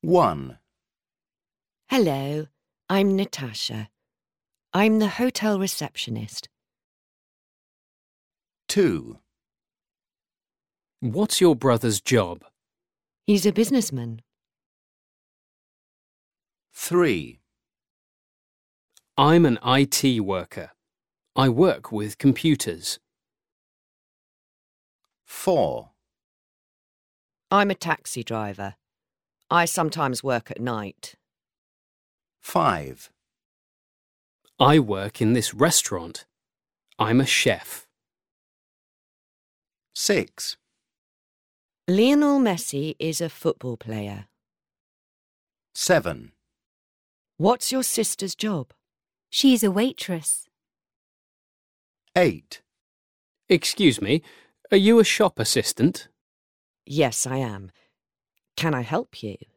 1, Hello, I'm Natasha. I'm the hotel receptionist. 2, What's your brother's job? He's a businessman. 3, I'm an IT worker. I work with computers. 4, I'm a taxi driver. I sometimes work at night. 5, I work in this restaurant. I'm a chef. 6, Lionel Messi is a football player. 7, What's your sister's job? She's a waitress. 8, Excuse me, are you a shop assistant? Yes, I am. Can I help you?